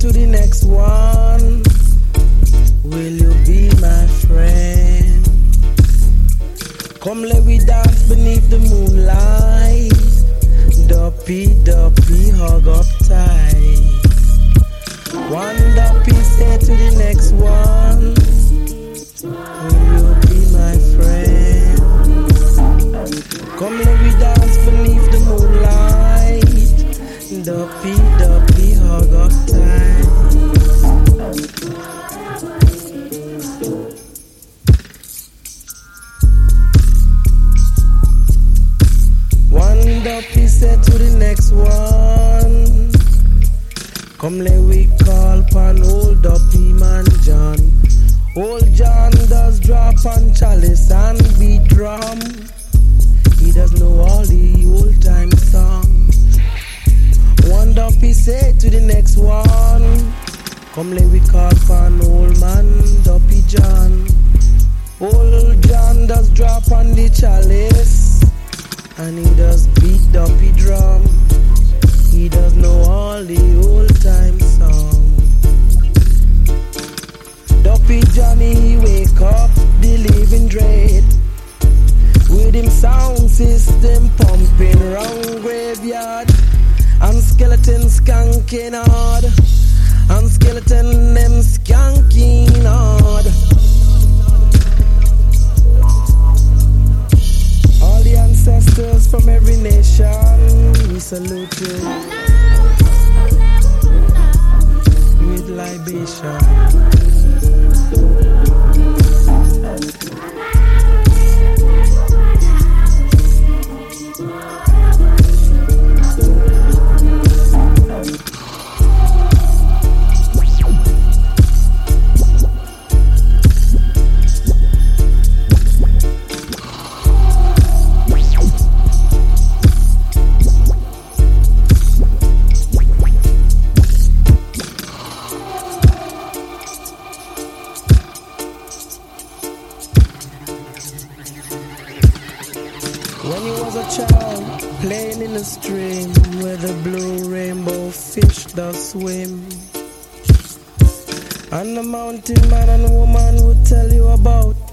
to the next one. Will you be my friend? Come let we dance beneath the moonlight. Duppy, duppy, hug up tight. One duppy said to the next one, will you be my friend? Come let we dance beneath the moonlight. Duppy, duppy, hug up tight. One duppy said to the next one, come let we call upon old duppy man John. Old John does drop on chalice and beat drum. He does know all the old time song. One duppy said to the next one, come let we call upon old man Duppy John. Old John does drop on the chalice and he does beat duppy drum. He does know all the old time song. Duppy Johnny, he wake up the living dread with him sound system pumping round graveyard. And skeleton skanking hard. And skeleton them skanking hard. All the ancestors from every nation, we salute you with libation. When you was a child, playing in the stream where the blue rainbow fish does swim, and the mountain man and woman would tell you about